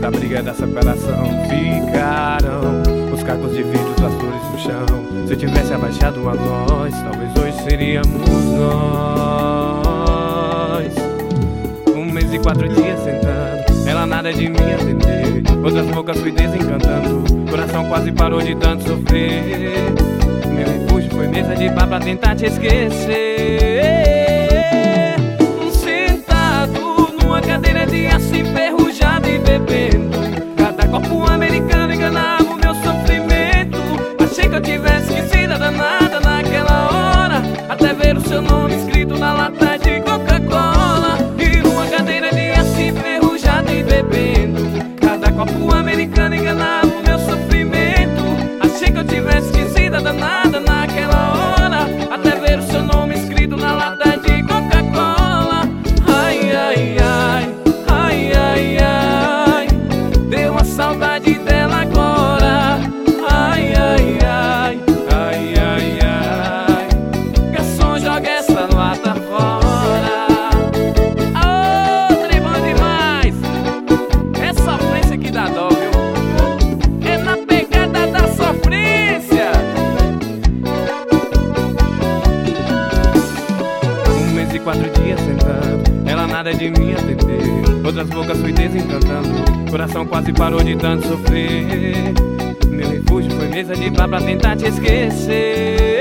da briga da separação. Ficaram os cacos de vidro, as flores no chão. Se eu tivesse abaixado uma voz, talvez hoje seríamos nós. 1 mês e 4 dias sentando, ela nada de me atender. Outras bocas fui desencantando, coração quase parou de tanto sofrer. Meu refúgio foi mesa de bar pra tentar te esquecer. Sentado numa cadeira de aço enferrujada e bebendo, cada copo americano enganava o meu sofrimento. Achei que eu tivesse esquecido a danada naquela hora, até ver o seu nome escrito na lata de Coca-Cola. E numa cadeira de aço enferrujada e bebendo, cada copo americano enganava o meu sofrimento. Achei que eu tivesse esquecido a danada naquela hora, até ver o seu nome escrito na lata de Coca-Cola. Ai, ai, ai, ai, ai, ai, deu uma saudade dela agora. Ai, ai, ai, ai, ai, ai, garçom, joga essa lata fora. Ô, trem bom demais, é sofrência que dá dó, viu? É na pegada da sofrência. 1 mês e 4 dias sentando, ela nada de me atender. Outras bocas fui desencantando, coração quase parou de tanto sofrer. Meu refúgio foi mesa de bar pra tentar te esquecer.